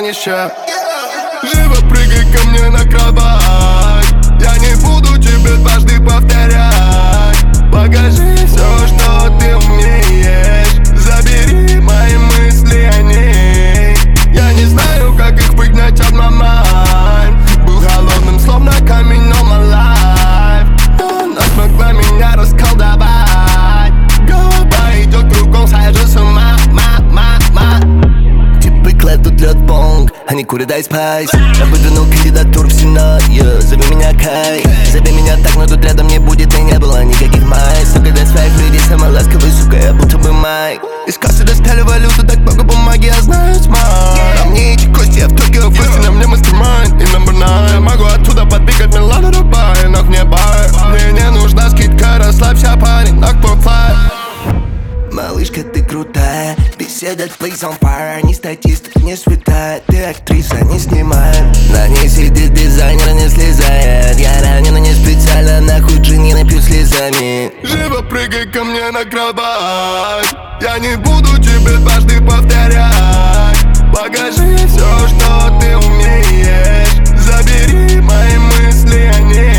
останешься. Живо прыгай ко мне на кровать, я не буду тебе дважды повторять. Покажи все, что ты умеешь, забери мои мысли о ней. Я не знаю, как их выгнать от мамы. Был холодным, словно камень, all my life. Она смогла меня расколдовать. Голова идет кругом, схожу с ума, Типы кладут лед в бонг, они курят айспайс. Я выдвинул кандидатуру в Сенат, зови меня Кай. Зови меня так, но тут рядом не будет и не было никаких майс. Но когда своих людей самый ласковый, сука, я будто бы Майк. Из кассы достали валюту, так много бумаги, я знаю смак. А мне эти кости, я в Токио, в гости, на мне мастер-майнд и номер 9. Могу оттуда подбегать, Милана, Дубай, но мне бар. Мне не нужна скидка, расслабься, парень, нокпофлай. Малышка, ты крутая, беседа твоих on fire. Не статист, не святая, ты актриса, не снимай. На ней сидит дизайнер, не слезает. Я ранен, но не специально, нахуй джин, не напью слезами. Живо прыгай ко мне на кровать, я не буду тебе дважды повторять. Покажи все, что ты умеешь, забери мои мысли о ней.